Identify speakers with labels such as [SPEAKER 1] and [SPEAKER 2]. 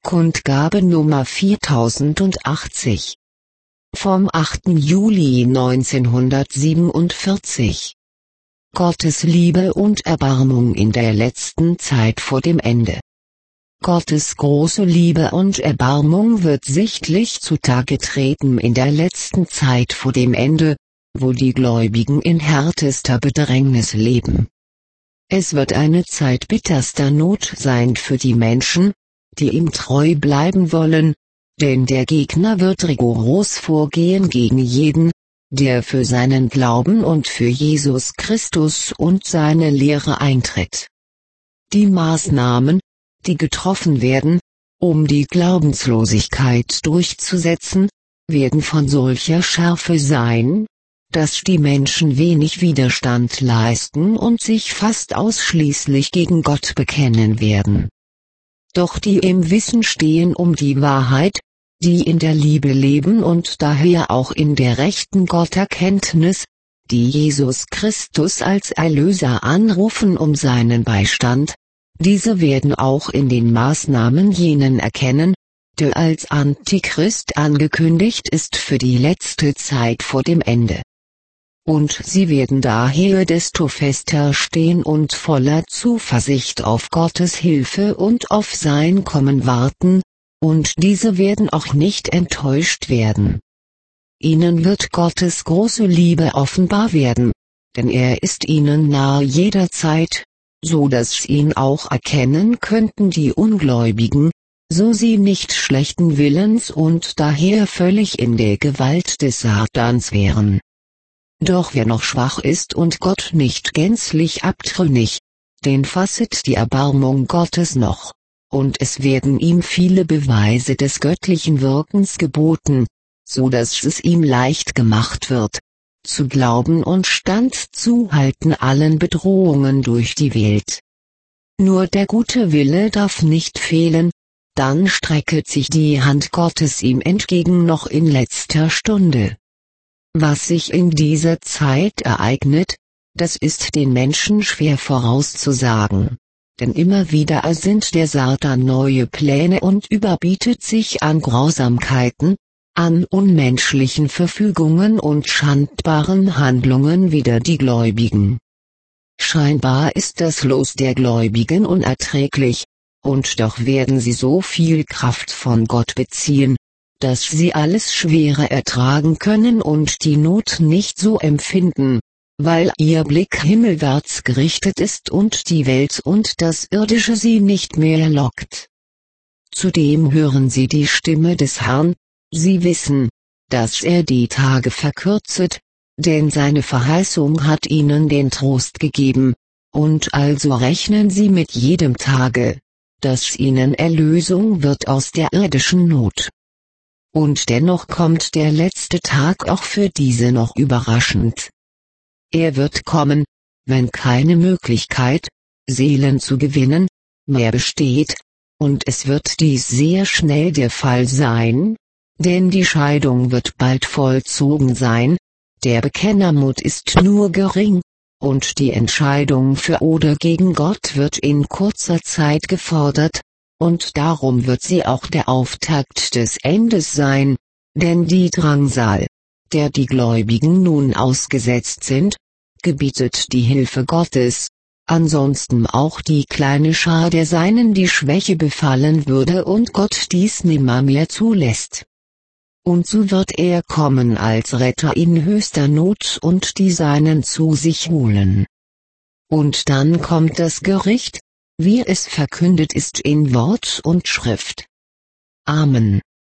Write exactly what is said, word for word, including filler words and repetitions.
[SPEAKER 1] Kundgabe Nummer viertausendachtzig. Vom achten Juli neunzehnhundertsiebenundvierzig. Gottes Liebe und Erbarmung in der letzten Zeit vor dem Ende. Gottes große Liebe und Erbarmung wird sichtlich zutage treten in der letzten Zeit vor dem Ende, wo die Gläubigen in härtester Bedrängnis leben. Es wird eine Zeit bitterster Not sein für die Menschen, die ihm treu bleiben wollen, denn der Gegner wird rigoros vorgehen gegen jeden, der für seinen Glauben und für Jesus Christus und seine Lehre eintritt. Die Maßnahmen, die getroffen werden, um die Glaubenslosigkeit durchzusetzen, werden von solcher Schärfe sein, dass die Menschen wenig Widerstand leisten und sich fast ausschließlich gegen Gott bekennen werden. Doch die im Wissen stehen um die Wahrheit, die in der Liebe leben und daher auch in der rechten Gotterkenntnis, die Jesus Christus als Erlöser anrufen um seinen Beistand, diese werden auch in den Maßnahmen jenen erkennen, der als Antichrist angekündigt ist für die letzte Zeit vor dem Ende. Und sie werden daher desto fester stehen und voller Zuversicht auf Gottes Hilfe und auf sein Kommen warten, und diese werden auch nicht enttäuscht werden. Ihnen wird Gottes große Liebe offenbar werden, denn er ist ihnen nahe jederzeit, so dass ihn auch erkennen könnten die Ungläubigen, so sie nicht schlechten Willens und daher völlig in der Gewalt des Satans wären. Doch wer noch schwach ist und Gott nicht gänzlich abtrünnig, den fasset die Erbarmung Gottes noch, und es werden ihm viele Beweise des göttlichen Wirkens geboten, so dass es ihm leicht gemacht wird, zu glauben und standzuhalten allen Bedrohungen durch die Welt. Nur der gute Wille darf nicht fehlen, dann strecket sich die Hand Gottes ihm entgegen noch in letzter Stunde. Was sich in dieser Zeit ereignet, das ist den Menschen schwer vorauszusagen, denn immer wieder ersinnt der Satan neue Pläne und überbietet sich an Grausamkeiten, an unmenschlichen Verfügungen und schandbaren Handlungen wider die Gläubigen. Scheinbar ist das Los der Gläubigen unerträglich, und doch werden sie so viel Kraft von Gott beziehen, dass sie alles Schwere ertragen können und die Not nicht so empfinden, weil ihr Blick himmelwärts gerichtet ist und die Welt und das Irdische sie nicht mehr lockt. Zudem hören sie die Stimme des Herrn, sie wissen, dass er die Tage verkürzet, denn seine Verheißung hat ihnen den Trost gegeben, und also rechnen sie mit jedem Tage, dass ihnen Erlösung wird aus der irdischen Not. Und dennoch kommt der letzte Tag auch für diese noch überraschend. Er wird kommen, wenn keine Möglichkeit, Seelen zu gewinnen, mehr besteht, und es wird dies sehr schnell der Fall sein, denn die Scheidung wird bald vollzogen sein, der Bekennermut ist nur gering, und die Entscheidung für oder gegen Gott wird in kurzer Zeit gefordert, und darum wird sie auch der Auftakt des Endes sein, denn die Drangsal, der die Gläubigen nun ausgesetzt sind, gebietet die Hilfe Gottes, ansonsten auch die kleine Schar der Seinen die Schwäche befallen würde und Gott dies nimmermehr zulässt. Und so wird er kommen als Retter in höchster Not und die Seinen zu sich holen. Und dann kommt das Gericht, wie es verkündet ist in Wort und Schrift. Amen.